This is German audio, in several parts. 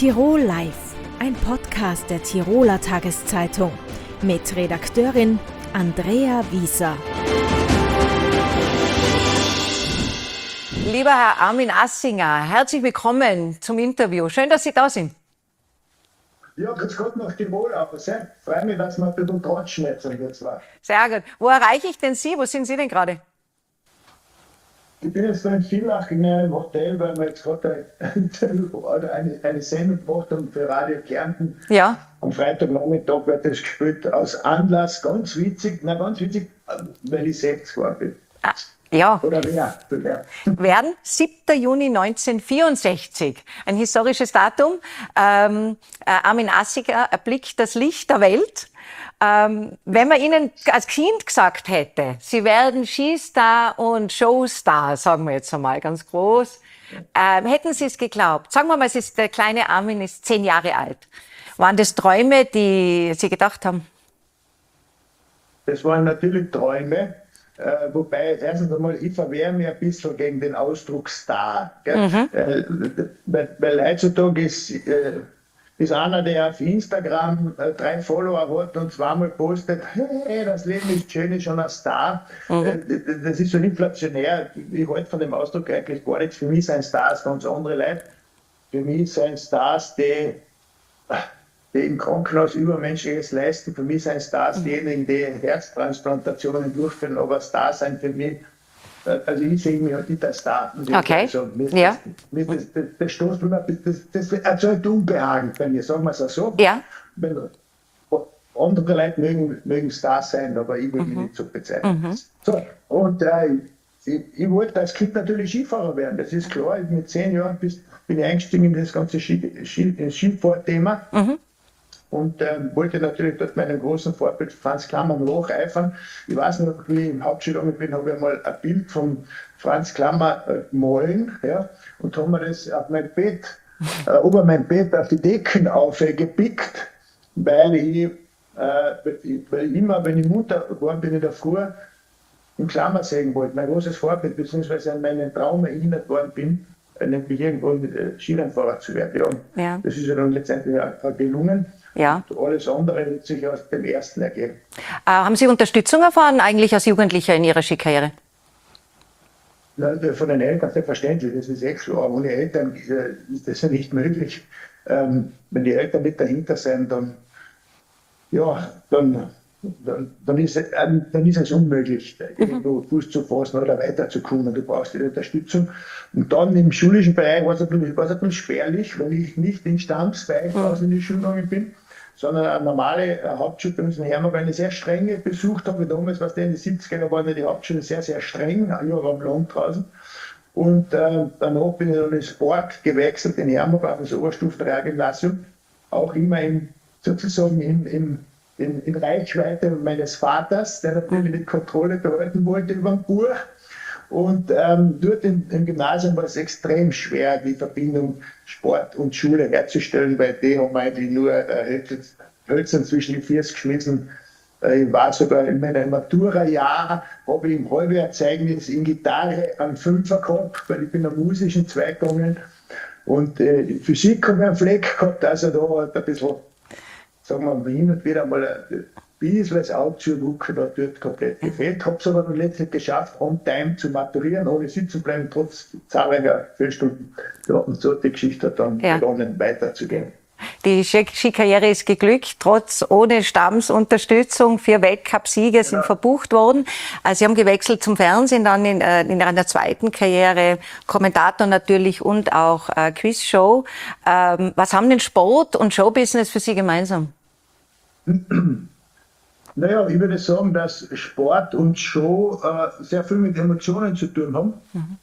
Tirol Live, ein Podcast der Tiroler Tageszeitung mit Redakteurin Andrea Wieser. Lieber Herr Armin Assinger, herzlich willkommen zum Interview. Schön, dass Sie da sind. Ja, grüß Gott nach Tirol auch. Sehr freue mich, dass wir ein bisschen Trotschschmerzen jetzt war. Sehr gut. Wo erreiche ich denn Sie? Wo sind Sie denn gerade? Ich bin jetzt da in Villach in einem Hotel, weil wir jetzt gerade eine Sendung gemacht haben für Radio Kärnten. Ja. Am Freitagnachmittag wird das gespielt aus Anlass, ganz witzig, weil ich 60 war bin. Ah, ja. Oder wer? Werden 7. Juni 1964, ein historisches Datum. Armin Assinger erblickt das Licht der Welt. Wenn man Ihnen als Kind gesagt hätte, Sie werden Skistar und Showstar, sagen wir jetzt einmal ganz groß, hätten Sie es geglaubt? Sagen wir mal, der kleine Armin ist 10 Jahre alt. Waren das Träume, die Sie gedacht haben? Das waren natürlich Träume. Wobei, erstens einmal, ich verwehre mich ein bisschen gegen den Ausdruck Star. Weil heutzutage ist einer, der auf Instagram 3 Follower hat und zweimal postet, hey, das Leben ist schön, ist schon ein Star. Das ist so inflationär. Ich halte von dem Ausdruck eigentlich gar nichts. Für mich sind Stars ganz andere Leute. Für mich sind Stars, die im Krankenhaus Übermenschliches leisten. Für mich sind Stars diejenigen, die Herztransplantationen durchführen, aber Stars sind für mich, also ich sehe mich halt nicht als Star. Okay, also, ja. Das stoßt mir, das erzeugt Unbehagen bei mir, sagen wir es auch so. Ja. Andere Leute mögen Stars sein, aber ich will mich nicht so bezeichnen. So, und ich wollte als Kind natürlich Skifahrer werden, das ist klar. Mit 10 Jahren bin ich eingestiegen in das ganze Skifahrthema. Und wollte natürlich dort meinem großen Vorbild Franz Klammer nacheifern. Ich weiß noch, wie ich im Hauptschulabend bin, habe ich mal ein Bild von Franz Klammer gemahlen, ja, und haben mir das auf mein Bett, über mein Bett auf die Decken aufgepickt, weil ich immer, wenn ich Mutter geworden bin in der Früh, im Klammer sägen wollte. Mein großes Vorbild, beziehungsweise an meinen Traum erinnert worden bin, nämlich irgendwo Skirennfahrer zu werden. Ja. Das ist ja dann letztendlich auch gelungen. Ja. Und alles andere wird sich aus dem ersten ergeben. Haben Sie Unterstützung erfahren eigentlich als Jugendlicher in Ihrer Skikarriere? Von den Eltern selbstverständlich, das ist echt klar. Ohne Eltern ist das ja nicht möglich. Wenn die Eltern nicht dahinter sind, dann ist es unmöglich, irgendwo Fuß zu fassen oder weiterzukommen. Du brauchst die Unterstützung. Und dann im schulischen Bereich war es natürlich spärlich, weil ich nicht in Stammsbereich in die Schule gegangen bin, sondern eine normale Hauptschule bei uns in Hermar, weil ich eine sehr strenge besucht habe. Damals, was in den 70er waren ja die Hauptschulen sehr, sehr streng, ich war am Land draußen. Und danach bin ich dann ins Sport gewechselt in Hermar, auf das Oberstufen-Realgymnasium, auch immer sozusagen in Reichweite meines Vaters, der natürlich die Kontrolle behalten wollte über den Buch. Und dort im Gymnasium war es extrem schwer, die Verbindung Sport und Schule herzustellen, weil die haben eigentlich nur Hölzern zwischen die Füße geschmissen. Ich war sogar in meinem Matura-Jahr, habe ich im Halbjahrzeichnis in Gitarre einen Fünfer gehabt, weil ich bin am musischen Zweig gegangen. Und Physik habe ich einen Fleck gehabt, also da hat ein bisschen, sagen wir mal, hin und wieder mal ein bisschen das Auge zu rücken, da dort komplett gefehlt. Habe es aber dann letztlich geschafft, on time zu maturieren, ohne sitzen zu bleiben, trotz zahlreicher Fehlstunden. Ja, und so hat die Geschichte dann begonnen, weiterzugehen. Die Skikarriere ist geglückt, ohne Stammsunterstützung. 4 Weltcupsiege sind verbucht worden. Sie haben gewechselt zum Fernsehen, dann in einer zweiten Karriere, Kommentator natürlich und auch Quizshow. Was haben denn Sport und Showbusiness für Sie gemeinsam? Naja, ich würde sagen, dass Sport und Show sehr viel mit Emotionen zu tun haben.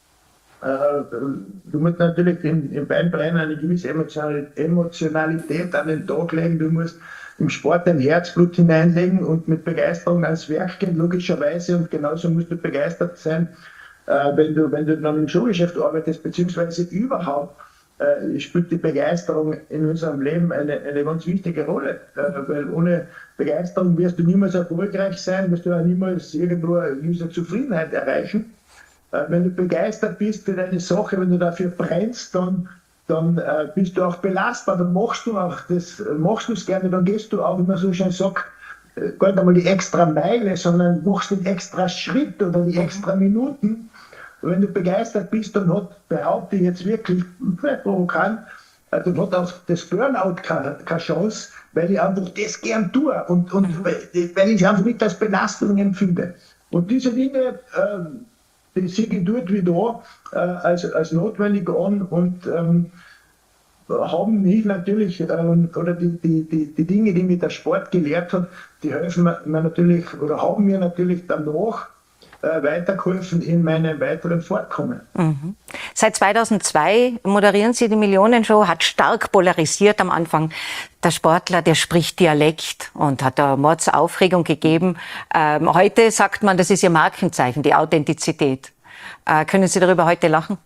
Du musst natürlich in beiden Bereichen eine gewisse Emotionalität an den Tag legen. Du musst im Sport dein Herzblut hineinlegen und mit Begeisterung ans Werk gehen, logischerweise. Und genauso musst du begeistert sein, wenn du dann im Showgeschäft arbeitest, beziehungsweise überhaupt spielt die Begeisterung in unserem Leben eine ganz wichtige Rolle. Weil ohne Begeisterung wirst du niemals erfolgreich sein, wirst du auch niemals irgendwo eine gewisse Zufriedenheit erreichen. Wenn du begeistert bist für deine Sache, wenn du dafür brennst, dann dann bist du auch belastbar, dann machst du es gerne, dann gehst du auch, wie man so schön sagt, gar nicht einmal die extra Meile, sondern machst den extra Schritt oder die extra Minuten. Und wenn du begeistert bist, dann behaupte ich jetzt wirklich, vielleicht provokant, dann hat auch das Burnout keine Chance, weil ich einfach das gern tue und weil ich es einfach nicht als Belastung empfinde. Und diese Dinge, die sehe ich dort wie da als notwendig an und haben mich natürlich, oder die Dinge, die mir der Sport gelehrt hat, die helfen mir natürlich, oder haben mir natürlich danach weitergeholfen in meinem weiteren Fortkommen. Mhm. Seit 2002 moderieren Sie die Millionenshow, hat stark polarisiert am Anfang. Der Sportler, der spricht Dialekt und hat da Mordsaufregung gegeben. Heute sagt man, das ist Ihr Markenzeichen, die Authentizität. Können Sie darüber heute lachen?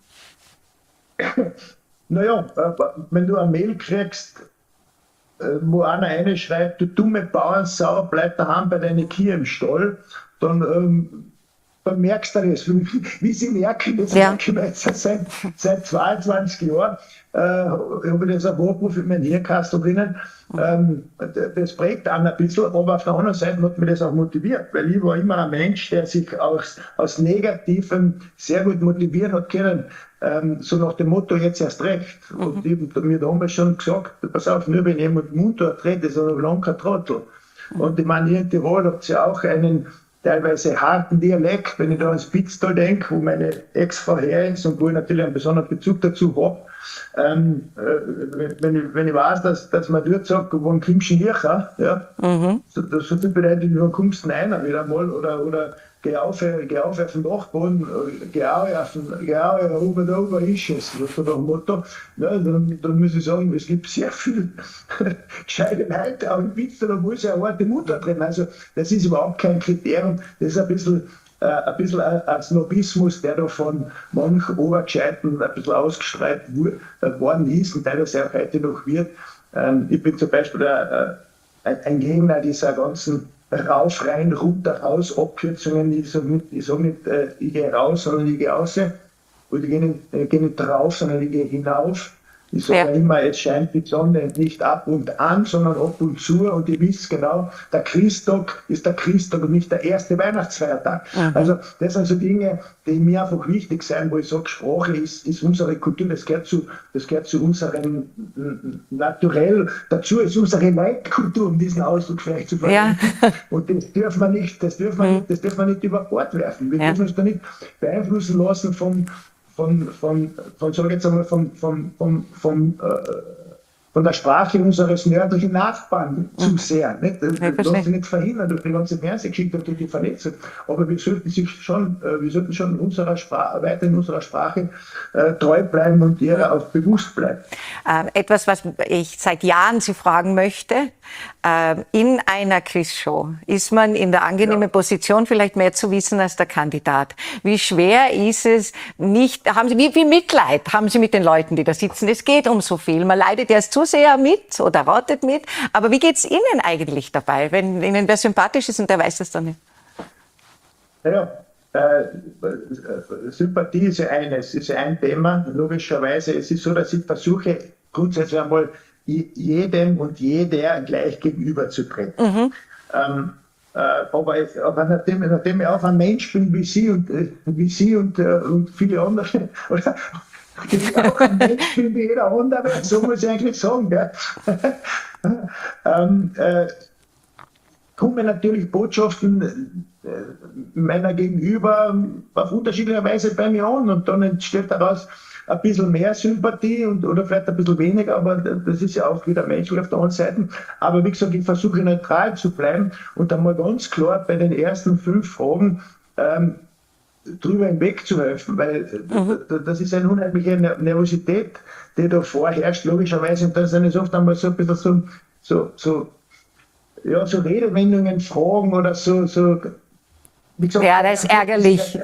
Naja, wenn du eine Mail kriegst, wo einer reinschreibt, du dumme Bauernsau, bleib daheim bei deinen Kühe im Stall, dann merkst du das. Wie Sie merken, das merke ich jetzt seit 22 Jahren, habe ich das ein Abruf in meinen Hirnkastel drinnen. Das prägt einen ein bisschen, aber auf der anderen Seite hat mich das auch motiviert, weil ich war immer ein Mensch, der sich aus Negativem sehr gut motivieren hat können. So nach dem Motto, jetzt erst recht. Und ich habe mir damals schon gesagt, pass auf, nur wenn jemand Mundart redet, ist er noch lange kein Trottel. Und ich meine, hier in Tirol habt ihr auch einen teilweise harten Dialekt, wenn ich da ans Pitztal denke, wo meine Ex-Frau her ist und wo ich natürlich einen besonderen Bezug dazu habe. Wenn ich weiß, dass man dort sagt, wo ein Kimschen Hircher, ja, so bedeutet, du kommst rein wieder mal oder geh auf den Dachboden, geh auf ober ist es, so nach dem Motto. Ja, dann muss ich sagen, es gibt sehr viel gescheite Leute, aber im Witz, da muss ja eine harte Mutter drin. Also das ist überhaupt kein Kriterium, das ist ein bisschen ein Snobismus, der da von manch Obergescheiten ein bisschen ausgestrahlt worden ist und teilweise auch heute noch wird. Ich bin zum Beispiel ein Gegner dieser ganzen rauf, rein, runter, raus, Abkürzungen. Ich sage nicht, ich gehe raus, sondern ich gehe raus. Und ich gehe nicht drauf, sondern ich gehe hinauf. Ich sage immer, es scheint die Sonne nicht ab und an, sondern ab und zu. Und ihr wisst genau, der Christtag ist der Christtag und nicht der erste Weihnachtsfeiertag. Also das sind so Dinge, die mir einfach wichtig sind, wo ich sage, Sprache ist unsere Kultur, das gehört zu unserem Naturell dazu, ist unsere Leitkultur, um diesen Ausdruck vielleicht zu verwenden. Ja. Und das dürfen wir nicht über Bord werfen. Wir dürfen uns da nicht beeinflussen lassen von der Sprache unseres nördlichen Nachbarn zu sehr. Nicht? Das lässt sich nicht verhindern durch die ganze Fernsehgeschichte und durch die Vernetzung. Aber wir sollten schon weiter in unserer Sprache treu bleiben und ihr auch bewusst bleiben. Etwas, was ich seit Jahren Sie fragen möchte. In einer Quizshow ist man in der angenehmen Position, vielleicht mehr zu wissen als der Kandidat. Wie schwer ist es, wie viel Mitleid haben Sie mit den Leuten, die da sitzen? Es geht um so viel. Man leidet erst zu sehr mit oder ratet mit. Aber wie geht's Ihnen eigentlich dabei, wenn Ihnen wer sympathisch ist und der weiß es dann nicht? Naja, Sympathie ist ja ein Thema, logischerweise. Es ist so, dass ich versuche, grundsätzlich einmal jedem und jeder gleich gegenüberzutreten. Aber nachdem ich auch ein Mensch bin wie Sie und viele andere, oder ich auch ein Mensch bin wie jeder andere, so muss ich eigentlich sagen, kommen natürlich Botschaften meiner Gegenüber auf unterschiedliche Weise bei mir an und dann entsteht daraus ein bisschen mehr Sympathie oder vielleicht ein bisschen weniger, aber das ist ja auch wieder menschlich auf der anderen Seite. Aber wie gesagt, ich versuche neutral zu bleiben und einmal ganz klar bei den ersten 5 Fragen drüber hinweg zu helfen, weil das ist eine unheimliche Nervosität, die da vorherrscht, logischerweise. Und dann sind es oft einmal so ein bisschen so Redewendungen, Fragen oder so. Gesagt, ja, das ist ärgerlich.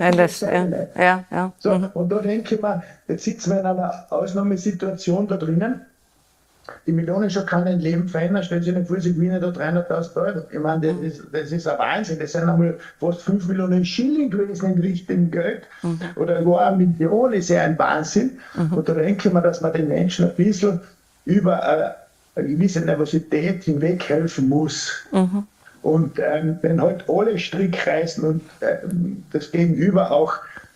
So, und da denke ich mir, jetzt sitzen wir in einer Ausnahmesituation da drinnen die Millionenschau kann ein Leben verändern. Stellt sich nicht vor, sie gewinnen da 300.000 Euro. Ich meine, das ist ein Wahnsinn. Das sind einmal fast 5 Millionen Schilling gewesen in richtigem Geld. Oder gar 1 Million ist ja ein Wahnsinn. Und da denke ich mir, dass man den Menschen ein bisschen über eine gewisse Nervosität hinweg helfen muss. Und wenn halt alle Strick reißen und das Gegenüber auch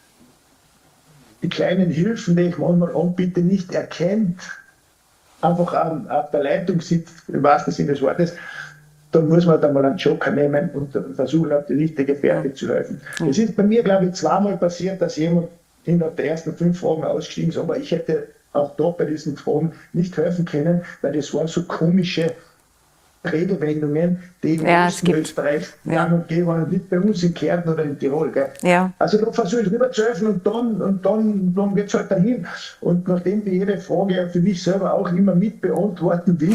die kleinen Hilfen, die ich manchmal anbiete, nicht erkennt, einfach auf der Leitung sitzt, im wahrsten Sinne des Wortes, dann muss man da mal einen Joker nehmen und versuchen, auf die richtige Fährte zu helfen. Es ist bei mir, glaube ich, 2-mal passiert, dass jemand innerhalb der ersten 5 Fragen ausgestiegen ist, aber ich hätte auch da bei diesen Fragen nicht helfen können, weil das waren so komische Redewendungen, die in Österreich gang und gäbe waren, nicht bei uns in Kärnten oder in Tirol. Gell? Ja. Also da versuche ich rüber zu helfen und dann geht es halt dahin. Und nachdem ich jede Frage für mich selber auch immer mit beantworten will,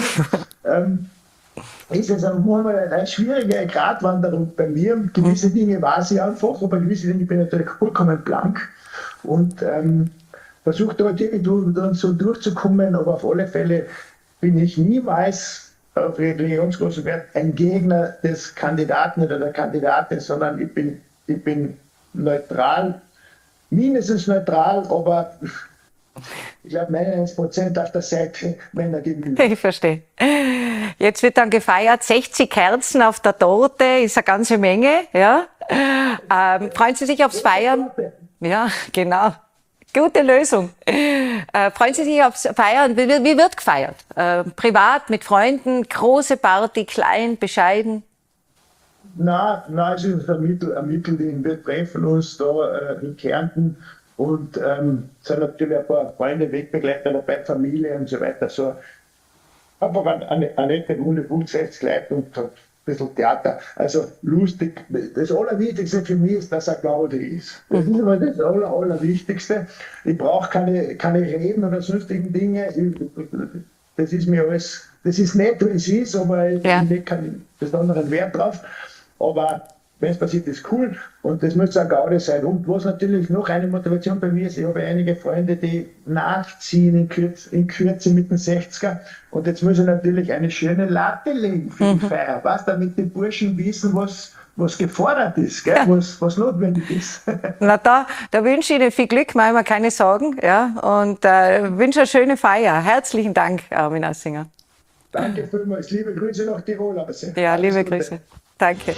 ist es manchmal eine schwierige Gratwanderung bei mir. Gewisse Dinge weiß ich einfach, aber gewisse Dinge bin ich natürlich vollkommen blank. Und versuche da halt irgendwie dann so durchzukommen, aber auf alle Fälle bin ich niemals auf religionsgroßen Wert ein Gegner des Kandidaten oder der Kandidatin, sondern ich bin neutral, mindestens neutral, aber ich glaube 99% auf der Seite Männer gegenüber. Ich verstehe. Jetzt wird dann gefeiert, 60 Kerzen auf der Torte, ist eine ganze Menge. Ja? Freuen Sie sich aufs Feiern? Ja, genau. Gute Lösung. Freuen Sie sich aufs Feiern? Wie wird gefeiert? Privat, mit Freunden, große Party, klein, bescheiden? Nein, es ist ein Mittelding. Wir treffen uns da in Kärnten und sind natürlich ein paar Freunde, Wegbegleiter dabei, Familie und so weiter. So einfach eine nette Runde, gut 60 Leute und ein bisschen Theater. Also lustig. Das Allerwichtigste für mich ist, dass er Gaudi ist. Das ist immer das Allerwichtigste. Ich brauche keine Reden oder sonstigen Dinge. Das ist mir alles, das ist nett, wie es ist, aber ich lege keinen besonderen Wert drauf. Aber wenn es passiert, ist cool und das muss ein Gaudi sein. Und was natürlich noch eine Motivation bei mir ist, ich habe einige Freunde, die nachziehen in Kürze mit den 60er und jetzt muss ich natürlich eine schöne Latte legen für die Feier. Was, damit die Burschen wissen, was gefordert ist, gell? Was notwendig ist. Na da wünsche ich Ihnen viel Glück, machen wir keine Sorgen, ja, und wünsche eine schöne Feier. Herzlichen Dank, Armin Assinger. Danke vielmals, liebe Grüße nach Tirol. Ja, liebe Grüße. Danke.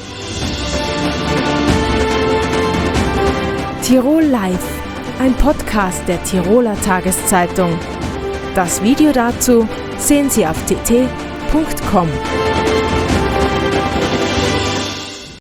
Tirol Live, ein Podcast der Tiroler Tageszeitung. Das Video dazu sehen Sie auf tt.com.